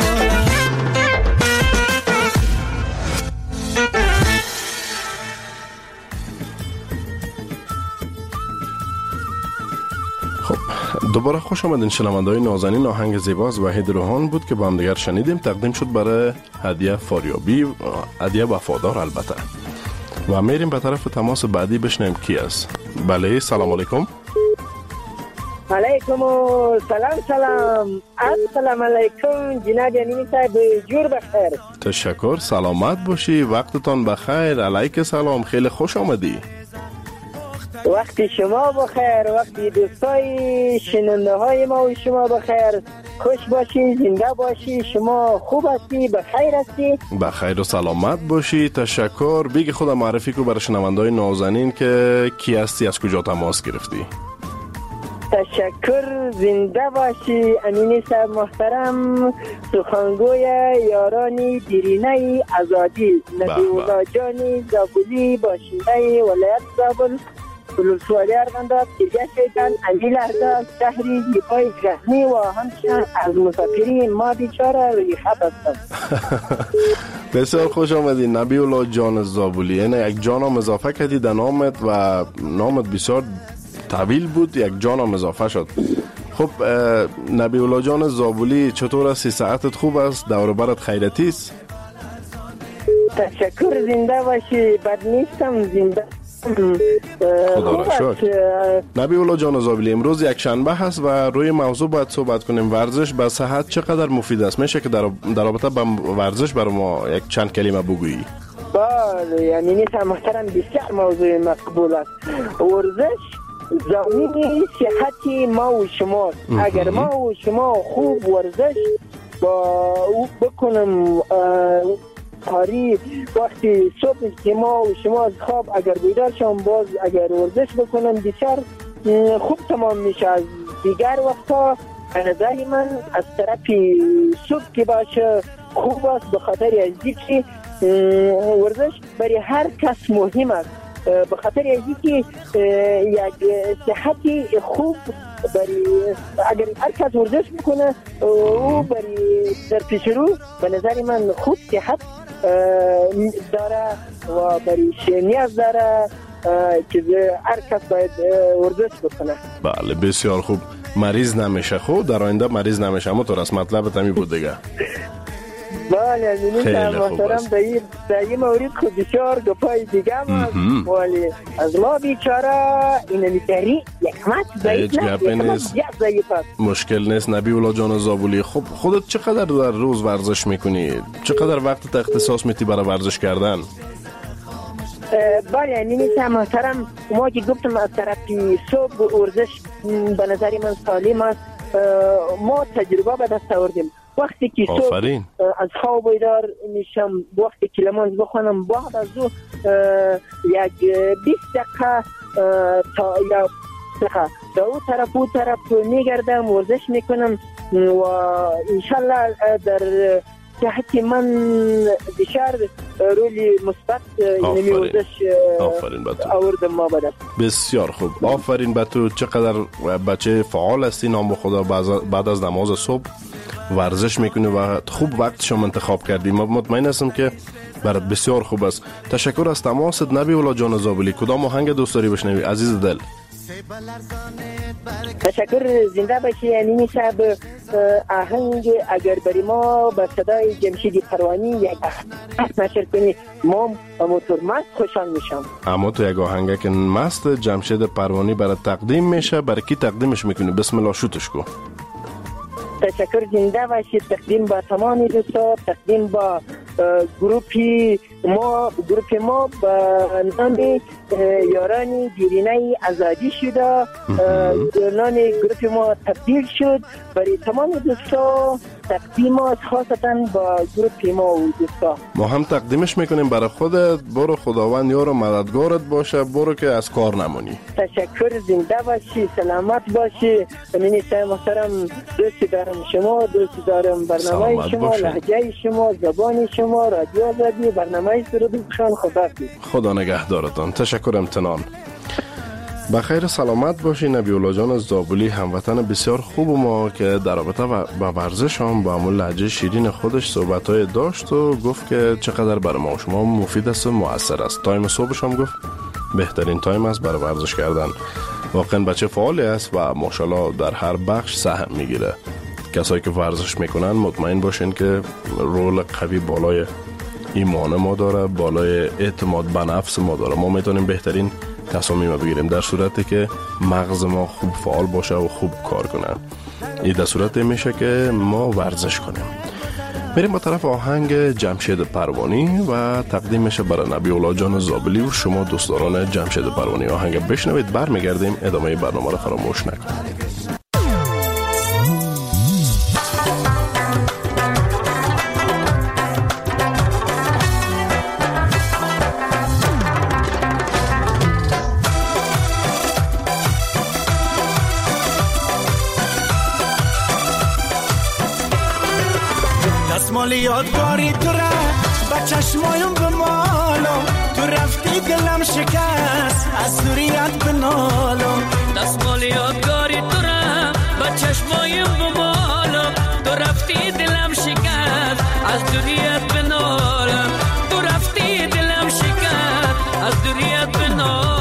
خب دوباره خوش آمدین شنونده‌های نازنین. آهنگ زیباز وحید روحان بود که با هم دیگر شنیدیم. تقدیم شد برای هدیه فاریابی، هدیه وفادار البته. و میریم به طرف تماس بعدی بشنیم کی است. بله سلام علیکم. علیکم و سلام سلام السلام علیکم جناب امین صاحب جور بخیر. تشکر سلامت باشی وقتتان بخیر. علیک سلام خیلی خوش آمدی. وقتی شما بخیر وقتی دوستای شنونده های ما و شما بخیر خوش باشی زنده باشی شما خوب هستی بخیر هستی بخیر و سلامت باشی. تشکر بگی خودم معرفی کو برای شنونده های نازنین که کی هستی از کجا تماس گرفتی. تشکر زنده باشی امینی صاحب محترم سخنگوی یارانی دیرینه آزادی نبی‌الله جانی زابلی باشنده ولایت زابل ولسوالی ارغنداب دیگه شیطان امیل ارداز شهری زیبای گرمی و همچنان از مسافرین ما بیچاره روی خط هستم. بسیار خوش آمدی نبی‌الله جان زابلی. یعنی یک جانم اضافه کردی در نامت و نامت بسیار طویل بود یک جانم اضافه شد. خب نبی‌الله جان زابلی چطور است؟ ساعتت خوب است؟ دور و برت خیرتی است؟ تشکر زنده باشی بد نیستم زنده خدا را شکر. نبی‌الله جان زابلی امروز یک شنبه هست و روی موضوع باید صحبت کنیم. ورزش به صحت چقدر مفید است؟ میشه که در در رابطه با ورزش برای ما یک چند کلمه بگویی؟ بله یعنی نیست محترم بسیار موضوع مقبول است. ورزش زمینی صحت ما و شما اگر ما و شما خوب ورزش با او بکنم کاری وقتی صبح که ما و شما از خواب اگر بیدار شم باز اگر ورزش بکنم بسیار خوب تمام میشه. از دیگر وقتا نظر من از طرف صبح که باشه خوب است به خاطر از اینکه ورزش برای هر کس مهم است به خاطر از اینکه یک صحتی خوب برای اگر هر کس ورزش بکنه او برای در پیش رو به نظر من خوب صحت داره و برای نیاز داره که هر کس باید ورزش بکنه. بله بسیار خوب. مریض نمیشه خود در آینده مریض نمیشه اما تو راست مطلبت همی بود دیگه. بله امینی محترم در این مورد خود بسیار گپای دیگه هست ولی از ما بیچاره این میتری یک مت ضعیف نیست مشکل نیست. نبی‌الله جان زابلی خب خودت چقدر در روز ورزش میکنی؟ چقدر وقت اختصاص میتی برای ورزش کردن؟ بله امینی محترم ما که گفتم از طرف صبح ورزش به نظر من سالم است. ما تجربه به دست آوردیم وقتی که صبح از خواب بیدار میشم وقتی که نماز بخونم بعد از او یک بیست دقیقه تا یا تا اون طرف اون طرف میگردم ورزش میکنم و انشالله در جهت من بسیار رولی مثبت نمی ورزش آوردم ما بدست. بسیار خوب، آفرین به تو. چقدر بچه فعال هستی، نام خدا. بعد از نماز صبح ورزش میکنی و خوب وقتشو انتخاب کردی. من مطمئن هستم که برات بسیار خوب است. تشکر از تماست نبی‌الله جان زابلی. کدام آهنگ دوست داری بشنوی عزیز دل؟ تشکر، زنده باشی. یعنی میشه آهنگ اگر بری ما با صدای جمشید پروانی یک آهنگ نشر کنی ما موتور مست خوشحال میشم. اما تو یک آهنگ که مست جمشید پروانی برای تقدیم میشه، برای کی تقدیمش میکنی؟ بسم الله شوتش کو. تشکر، زنده باشید. تقدیم با تمام دوستا، تقدیم با گروپی ما گروپ ما با نام یارانی دیرینه آزادی شده. نام گروپ ما تبدیل شد. برای تمام دوستا تقدیمات خاصتا با گروپ ما و دوستا. ما هم تقدیمش میکنیم برای خودت. برو خداوند یار و مددگارت باشه. برو که از کار نمونی. تشکر، زنده باشی، سلامت باشی. من سای محترم دوست دارم شما، دوست دارم برنامه شما، لهجه شما، زبان شما، رادیو آزادی، برنامه سرود بخشان. خدا خدا نگهدارتان. تشکر، امتنان. بخیر سلامت باشی. نبی‌الله جان زابلی هموطن بسیار خوب ما که در رابطه با ورزش هم با همون لهجه شیرین خودش صحبت‌های داشت و گفت که چقدر برای ما شما مفید است و مؤثر است. تایم صبحش هم گفت بهترین تایم است برای ورزش کردن. واقعا بچه فعالی است و ماشاءالله در هر بخش سهم میگیره. کسایی که ورزش میکنن مطمئن باشین که رول قوی بالای ایمان ما داره، بالای اعتماد به نفس ما داره. ما میتونیم بهترین تصامیم بگیریم در صورتی که مغز ما خوب فعال باشه و خوب کار کنه. این در صورتی میشه که ما ورزش کنیم. میریم با طرف آهنگ جمشید پروانی و تقدیم میشه برای نبی‌الله جان زابلی و شما دوستداران جمشید پروانی. آهنگ بشنوید، برمیگردیم ادامه برنامه رو فراموش نکنید. دستمال یادگاری تو را با چشمایم بمالم، تو رفتی دلم شکست از دوریت بنالم. دستمال یادگاری تو را با چشمایم بمالم، تو رفتی دلم شکست از دوریت بنالم. تو رفتی دلم شکست از دوریت بنالم.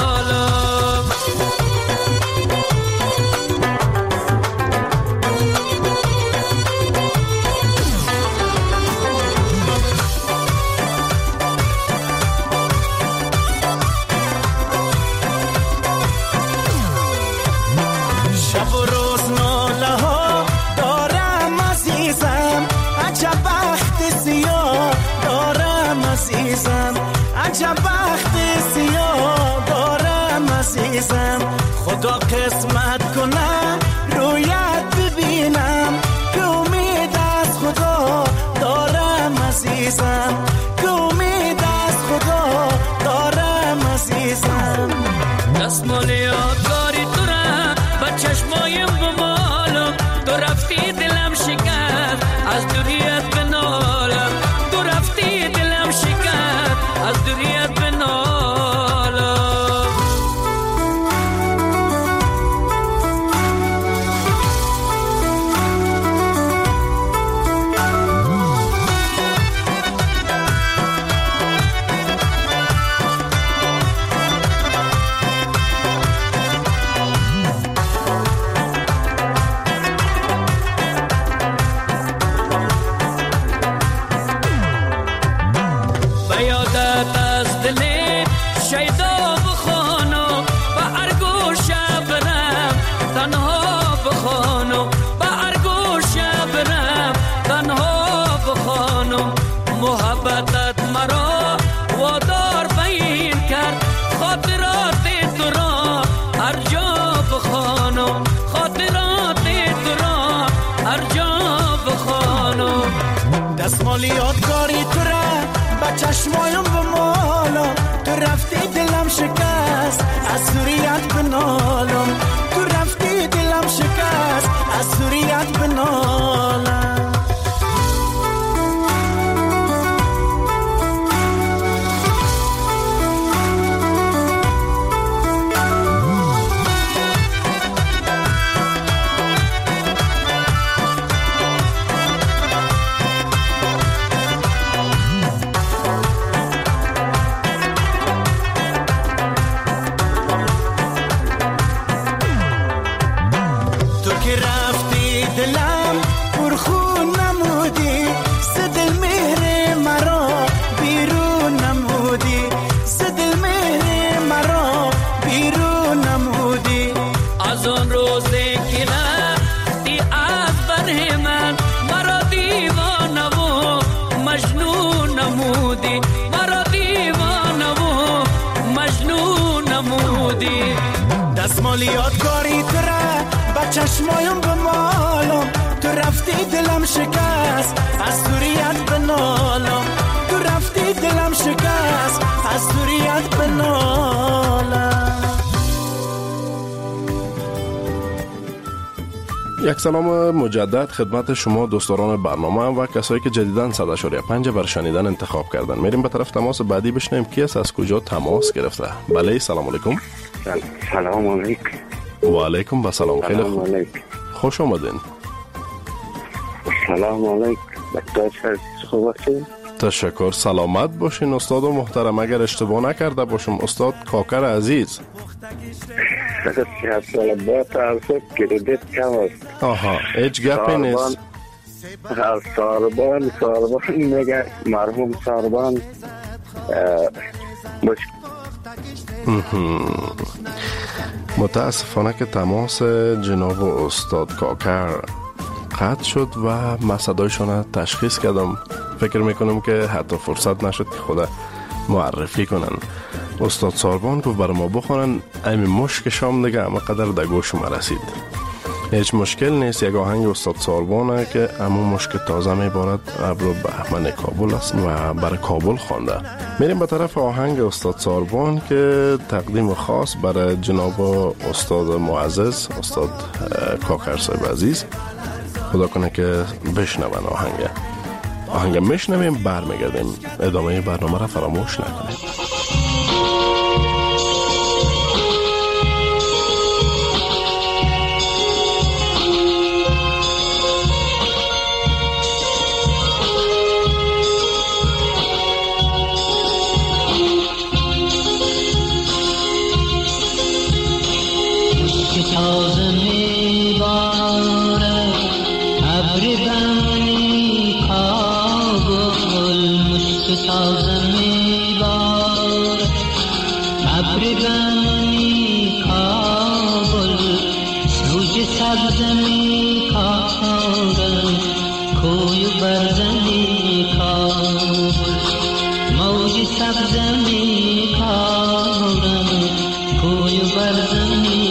عجب بخت سیاه دارم عزیزم، خدا قسمت کنه رویت ببینم، که امید از خدا دارم عزیزم، که امید از خدا دارم عزیزم. دستمال یادگاری تو را با چشمایم بمالم، تو رفتی دلم شکست از دوریت بنالم. تو رفتی دلم شکست از دوریت بنالم. دستمال یادگاری تو را با چشمایم بمالم، تو رفتی دلم شکست از دستمال یادگاری تره با چشمایم بمالم تو رفتی دلم شکست از دوریت بنالم تو رفتی دلم شکست از دوریت بنالم. یک سلام مجدد خدمت شما دوستان برنامه و کسایی که جدیداً صد و پنج بر شنیدن انتخاب کردن. میریم به طرف تماس بعدی بشنیم کی است، از کجا تماس گرفته. بله سلام علیکم. سلام علیکم. و علیکم و سلام. خیلی خوب. خوش آمدین. سلام علیکم. دکتر خوب هستین؟ تشکر. سلامت باشین استاد محترم. اگر اشتباه نکرده باشم استاد کاکر عزیز. دکتر سیاه سال با تعرفت کردیت کم است. آها هیچ گپی نیست. ساربان ساربان میگه مرحوم ساربان باش. متاسفانه که تماس جناب استاد کاکر قطع شد و من صدایشون تشخیص کردم. فکر میکنم که حتی فرصت نشد که خود معرفی کنن. استاد ساربان گفت برای ما بخونن. امی مشک شام دیگه اما قدر در گوش ما رسید. هیچ مشکل نیست. یک آهنگ استاد ساربانه که اما مشک تازه میبارد ابرو بهمن کابل است و برای کابل خوانده. میریم به طرف آهنگ استاد ساربان که تقدیم خاص برای جناب استاد معزز استاد کاکر صاحب عزیز. خدا کنه که بشنون آهنگ آهنگ میشنویم برمیگردیم. ادامه برنامه را فراموش نکنید. تازه میباره ابری بمونی کابل مشک تازه میباره ابری بمونی کابل سوج سبز میکاره کوی برزنی کابل موج سبز میکاره کوی برزنی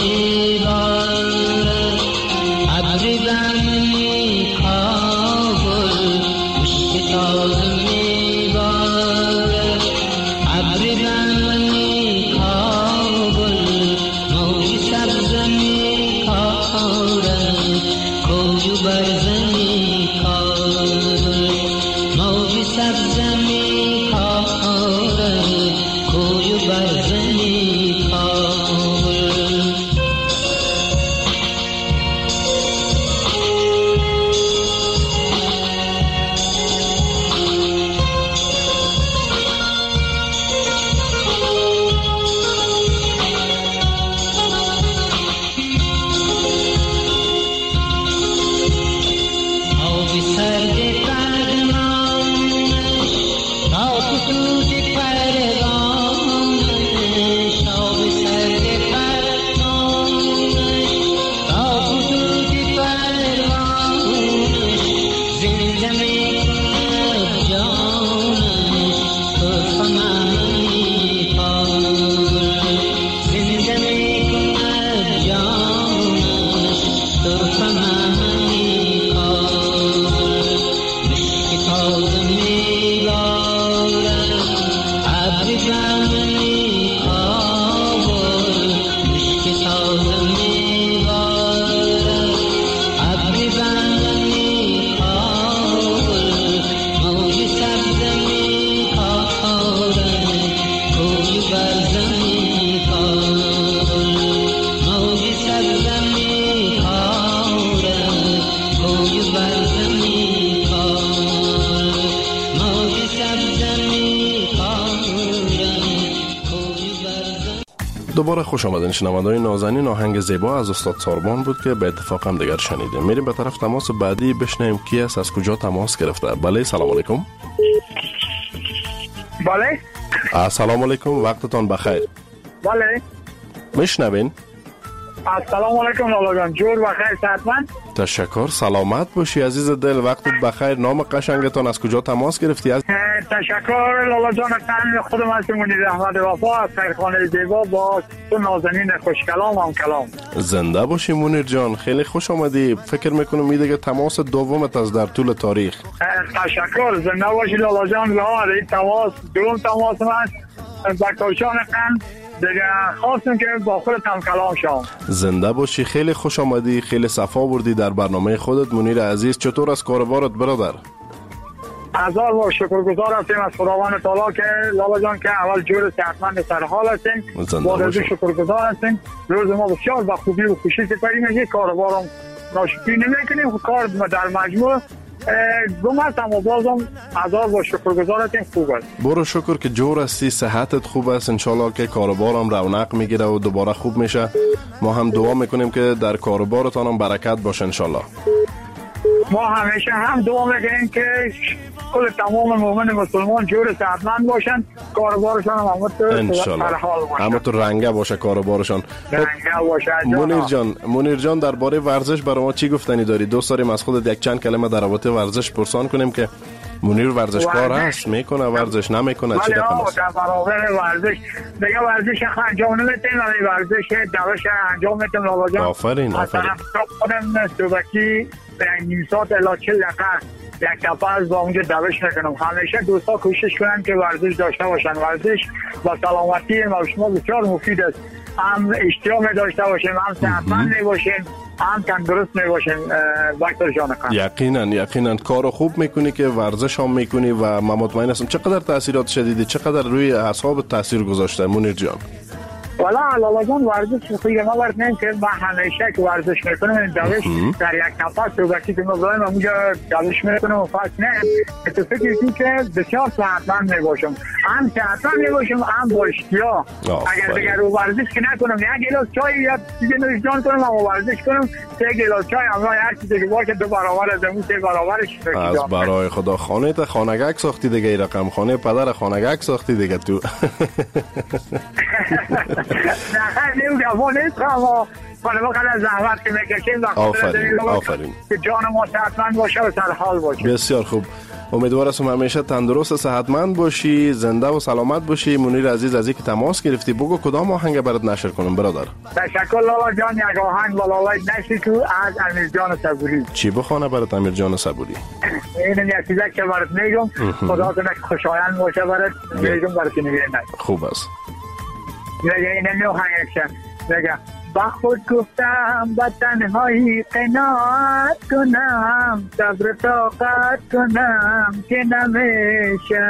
ابری بمونی کابل دوباره خوش آمدین شنونده‌های نازنین. آهنگ زیبا از استاد ساربان بود که به اتفاق هم دیگر شنیدیم. میریم به طرف تماس بعدی بشنویم کی است، از کجا تماس گرفته. بله سلام علیکم. بله سلام علیکم، وقتتان بخیر. بله میشنوین؟ السلام علیکم لالا جان، جور بخیر صحتمند. تشکر، سلامت باشی عزیز دل، وقتت بخیر. نام قشنگتان، از کجا تماس گرفتی؟ از تشکر لالا جان، من خودم هستم منیر احمد وفا از خیرخانه زیبا با تو نازنین خوش کلام هم کلام. زنده باشی منیر جان، خیلی خوش آمدی. فکر میکنم این دیگه تماس دومت از در طول تاریخ. تشکر، زنده باشی لالا جان. این تماس دوم تماس من با کاشان قند دیگه خواستم که با خودت هم کلام شام. زنده باشی، خیلی خوش آمدی، خیلی صفا بردی در برنامه خودت منیر عزیز. چطور از کاربارت برادر؟ هزار بار شکرگزار هستیم از خداوند تعالی که لالا جان که اول جور صحتمند سر حال هستیم، با رضا شکرگزار هستیم. روز ما بسیار با خوبی و خوشی سپری میشه، کاربارم ناشکری نمیکنیم، کار در مجموع گم هستم و بازم هزار با شکرگزارتیم خوب است. برو شکر که جور هستی، صحتت خوب است، انشالله که کاربارم رونق میگیره و دوباره خوب میشه. ما هم دعا میکنیم که در کاربارتان هم برکت باشه انشالله. ما همیشه هم دعا میکنیم که کل تمام مومن مسلمان جور صحتمند باشن، کاربارشان هم انشالله همه تو رنگه باشه کاربارشان. رنگه باشه. منیر جان، منیر جان درباره ورزش برای ما چی گفتنی داری؟ دوست داریم از خودت یک چند کلمه در رابطه ورزش پرسان کنیم که منیر ورزشکار است، میکنه ورزش نمیکنه، چی رقم است؟ در برابر ورزش دیگه ورزش انجام نمیدیم، ولی ورزش دوش انجام میدیم لالا جان. آفرین آفرین. خودم صبحی نیم ساعت الی چهل دقیقه یک تپاز با اونجا دوش میکنم. همیشه دوستا کوشش کنن که ورزش داشته باشن. ورزش با سلامتی ما شما بسیار مفید است. هم اشتیاق داشته باشیم، هم صحتمند باشیم، هم تندرست میباشیم. دکتر جان یقینا یقینا کارو خوب میکنی که ورزش هم میکنی و من مطمئن هستم چقدر تاثیرات شدیدی، چقدر روی اعصاب تاثیر گذاشته منیر جان. والا لالا جان ورزش خیلی ما ورد نیم که ما همیشه که ورزش میکنم دوش در یک نفس صبحی که ما باید اونجا دوش میکنم و فاست نیم تو فکر کنیم که بسیار صحتمند میباشم، هم صحتمند میباشم هم با اشتیاق. اگر دیگر رو ورزش که نکنم یک گلاس چای یا چیزی نوشیدن کنم و ورزش کنم سه گلاس چای هم هر چیزی که باشه دو برابر از اون سه برابرش از برای خدا. خانه تا خانگک ساختی دیگه، این رقم خانه پدر خانگک ساختی دیگه تو. نه نمیگم ما نیستم و خانه ما خیلی زحمت که میکشیم. آفرین آفرین که جان ما صحتمند باشه و سرحال باشه. بسیار خوب، امیدوار هستم همیشه تندرست و صحتمند باشی، زنده و سلامت باشی. منیر عزیز از اینکه تماس گرفتی، بگو کدام آهنگ برات نشر کنم برادر؟ تشکر لالا جان. یک آهنگ بالای نشر تو از امیر جان صبوری. چی بخونه برات امیر جان صبوری؟ این یک چیزی که برات میگم، خدا کنه خوشایند باشه برات میگم برات میگم. خوب است. میگه این نمی آهنگش میگه با خود گفتم با تنهایی قناعت کنم، صبر طاقت کنم که نمیشه،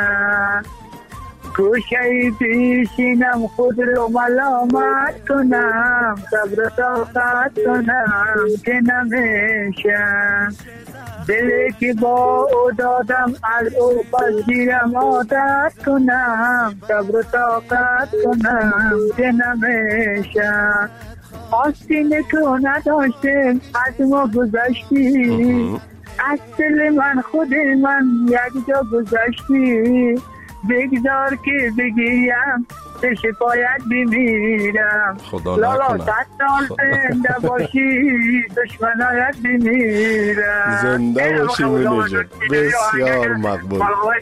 گوشه پیشینم خود رو ملامت کنم، صبر طاقت کنم که نمیشه، دلی که با او دادم از او پذیرم عادت کنم، صبر طاقت کنم که نمیشه، آستین تو نداشتیم از ما گذشتی، از دل من خود من یک جا گذشتی، بگذار که بگیم به شفایت بمیرم، لالا صد سال زنده باشی دشمنایت بمیرم. زنده باشی منیر جان، بسیار مقبول.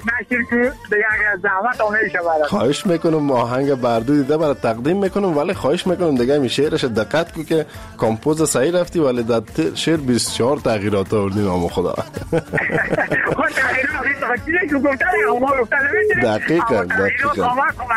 خواهش میکنم آهنگ بردو دیده برای تقدیم میکنم، ولی خواهش میکنم دیگه می شعرش دقت کو که کمپوز صحیح رفتی، ولی در شعر بیست و چهار تغییرات آوردی. نام خدا دقیقاً دقیقاً.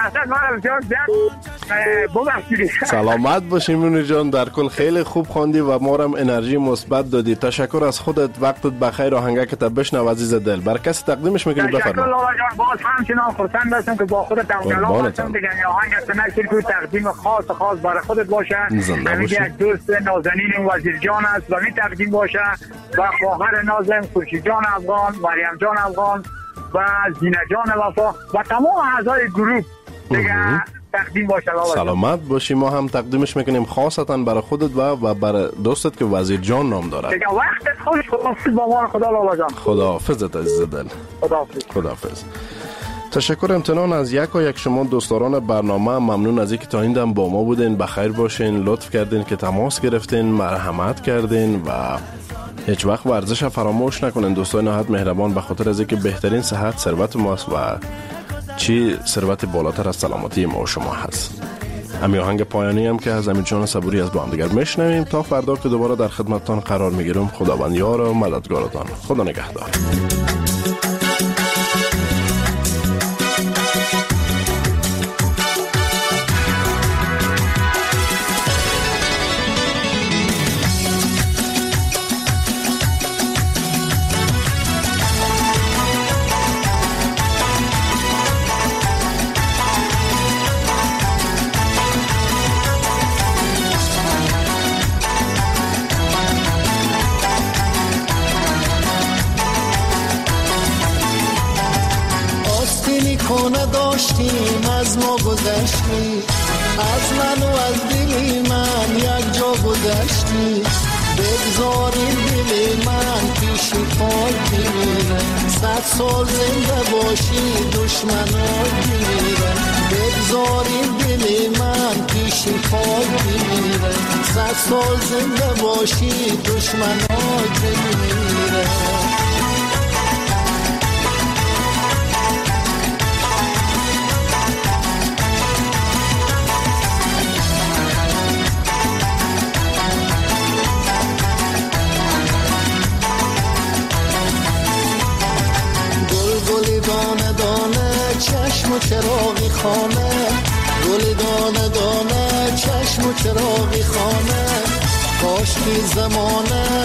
سلامت باشی منیر جان، در کل خیلی خوب خواندی و ما هم انرژی مثبت دادی. تشکر از خودت، وقتت بخیر. آهنگک که بشنو عزیز دل، بر کسی تقدیمش میکنی بفرما. تشکر لالا جان، باز همچنان خرسند هستم که با خودت هم کلام هستم دیگه. آهنگ نشر که تقدیم خاص خاص برای خودت باشه. همین یک دوست نازنین وزیر جان است و می تقدیم باشه و خواهر نازم خورشید جان افغان، مریم جان افغان و زینه جان وفا و تمام اعضای گروه دیگه. تقدیم باشه. سلامت باشی. ما هم تقدیمش میکنیم خاصتا برای خودت و و برای دوستت که وزیر جان نام داره. دیگه وقتت خوش. خداحافظ با ما. خدا لالا جان. خداحافظت عزیز دل. خداحافظ. خداحافظ. تشکر امتنان از یک و یک شما دوستداران برنامه. ممنون از اینکه تا این دم با ما بودین. بخیر باشین. لطف کردین که تماس گرفتین، مرحمت کردین و هیچ وقت ورزش فراموش نکنین. دوستان نهایت مهربان، به خاطر از اینکه بهترین صحت ثروت ماست و چی ثروت بالاتر از سلامتی ما و شما هست. همین آهنگ پایانی هم که از امیر جان صبوری از با هم دیگر میشنویم تا فردا که دوباره در خدمتتان قرار میگیرم. خداوند یار و مددگارتان. خدا نگهدار. داشتیم از ما گذشتی، از من و از دلی من یک جا گذشتی. بگذاریم دل من پیشی پای بمیره، صد سال زنده باشی دشمنای بمیره. بگذاریم دل من پیشی پای بمیره، صد سال زنده باشی دشمنای بمیره. چشم و چراغی خانه، گل دانه دانه چشم و چراغی خانه. کاش که زمانه